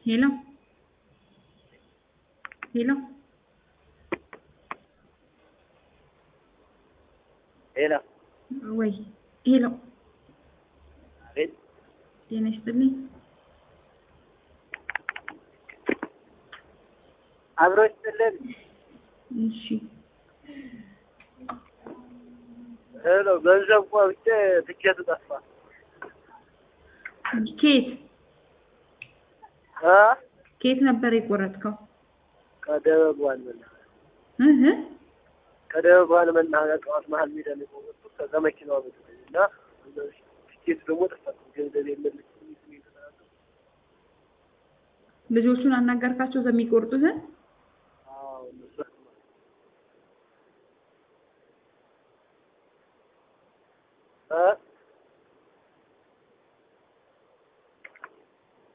ሄሎ ሄሎ ሄሎ ወይ ሄሎ አቤት ጤና ይስጥልኝ። አብሮ ይስጥልን። እሺ ሄሎ ገንዘብ ቆርጬ ትኬቱ ጠፋ። ኬት ነበር የቆረጥከው? ከደብረ ብርሃን መናኸሪያ ጠዋት መሀል ሜዳ ላይ ቆረጥኩት። ከዛ መኪናው እና ትኬቱ ደግሞ ጠፋ። ገንዘብ የለም። ልጆቹን አናገርካቸው ዘሚቆርጡት?